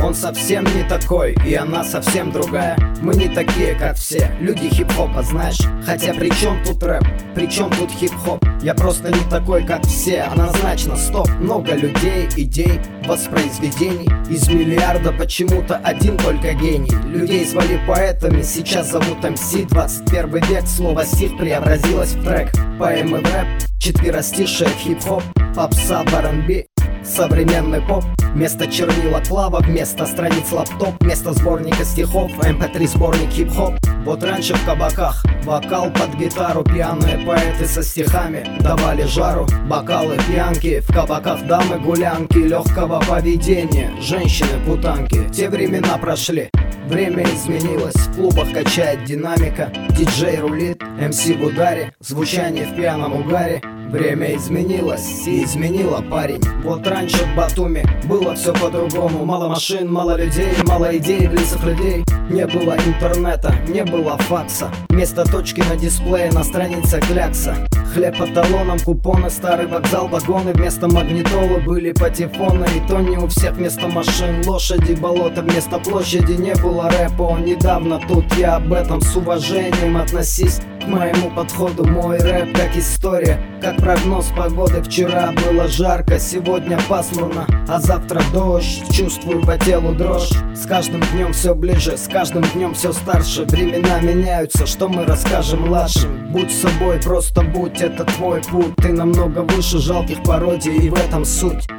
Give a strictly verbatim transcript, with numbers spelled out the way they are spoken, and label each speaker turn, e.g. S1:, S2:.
S1: Он совсем не такой, и она совсем другая. Мы не такие, как все, люди хип-хопа, знаешь. Хотя при чем тут рэп, при чем тут хип-хоп? Я просто не такой, как все, однозначно, стоп. Много людей, идей, воспроизведений. Из миллиарда почему-то один только гений. Людей звали поэтами, сейчас зовут эм си. Двадцать первый век, слово стих преобразилось в трек. Поэмы в рэп, четверостишие в хип-хоп, попса в ар энд би, современный поп. Вместо чернила клава, вместо страниц лаптоп, вместо сборника стихов эм пэ три сборник хип-хоп. Вот раньше в кабаках вокал под гитару, пьяные поэты со стихами давали жару. Бокалы, пьянки, в кабаках дамы гулянки, легкого поведения, женщины-путанки. Те времена прошли, время изменилось, в клубах качает динамика, диджей рулит, эм си в ударе, звучание в пьяном угаре. Время изменилось и изменило парень. Вот раньше в Батуми было все по-другому. Мало машин, мало людей, мало идей в лицах людей. Не было интернета, не было факса. Вместо точки на дисплее на странице клякса. Хлеб по талонам, купоны, старый вокзал, вагоны. Вместо магнитолы были патефоны. И то не у всех вместо машин лошади, болото вместо площади. Не было рэпа, он недавно тут. Я об этом с уважением относись к моему подходу. Мой рэп как история, как прогноз погоды. Вчера было жарко, сегодня пасмурно, а завтра дождь. Чувствую по телу дрожь. С каждым днем все ближе, с каждым днем все старше. Времена меняются, что мы расскажем младшим? Будь собой, просто будь, это твой путь. Ты намного выше жалких пародий, и в этом суть.